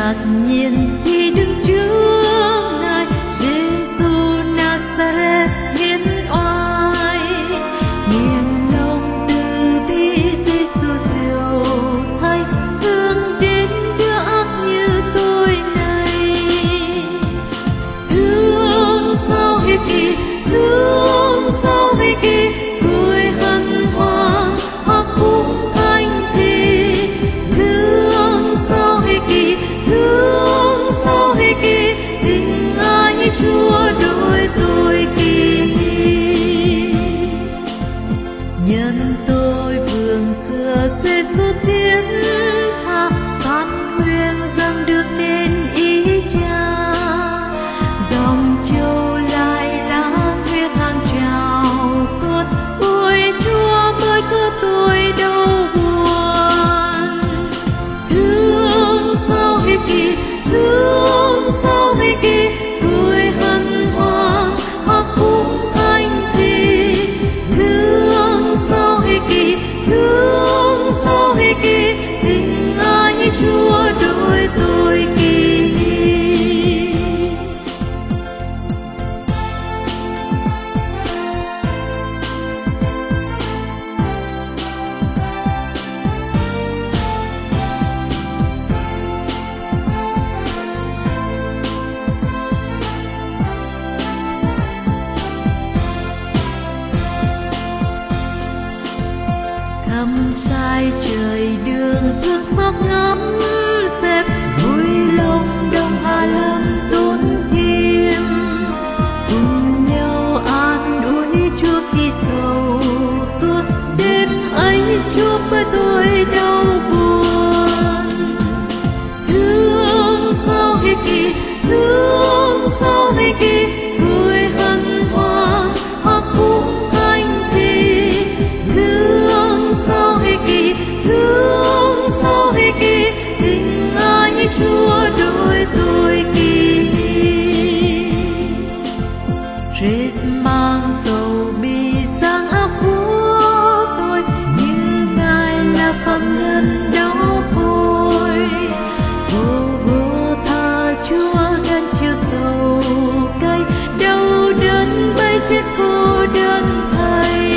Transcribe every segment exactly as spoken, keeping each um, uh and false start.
ngạc nhiên khi đứng trước Ngài Giêsu Nazareth hiến oai. Nghiêng lòng từ bi Giêsu diệu thay, thương đến đứa ác như tôi này. Thương sao hết kỳ, thương sao hết kỳ, tôi hân hoan hát khúc thanh thì. Thương sao hết kỳ, thương sao hết kỳ, tình ai Chúa đôi tôi kỳ. Nhân tôi vương xưa Giêsu thiên tha, phát nguyện dâng được nên ý Cha. Dòng châu lại lá huyết hàng trào tuôn, ôi Chúa mới cứu tôi đâu buồn. Thương sao hết kỳ, thương sao hết kỳ, tôi hân hoan hát khúc thanh thì. Thương sao hết kỳ, thương sao hết kỳ, tình ai Chúa đôi tôi kỳ. Thăm sai trời đường thương xót ngắm xếp, vui lòng đồng Hà Lâm tốn thêm. Cùng nhau an ủi Chúa khi sầu tuôn, đêm ấy Chúa với tôi đau buồn. Thương sao hết kỳ, thương sao hết kỳ, tôi hân hoan hát khúc thanh thì. Thương sao hết kỳ, thương sao hết kỳ, tình ai Chúa đôi tôi kỳ. Giêsu mang dầu bi sang áo của tôi, như Ngài là phạm nhân đau khôi. Vô vô tha Chúa gánh chịu sầu cay, đau đớn bay chết cô đơn thầy.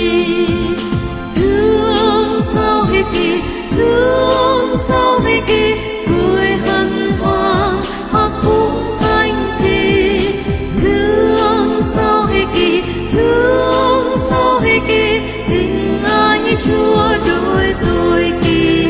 Thương sao hết kỳ, thương sao hết kỳ, tôi hân hoan hát khúc thanh thì. Thương sao hết kỳ, thương sao hết kỳ, tình ai Chúa đôi tôi kỳ.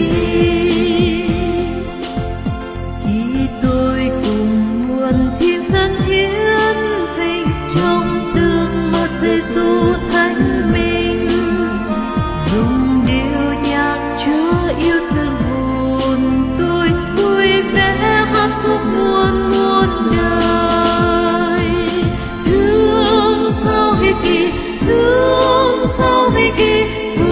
Khi tôi cùng muôn thiên dân hiến vinh, trong tương một Giêsu thánh minh, dùng điệu nhạc Chúa yêu thương hồn tôi, vui vẻ hát suốt muôn muôn đời. Thương sao hết kỳ, thương sao hết kỳ,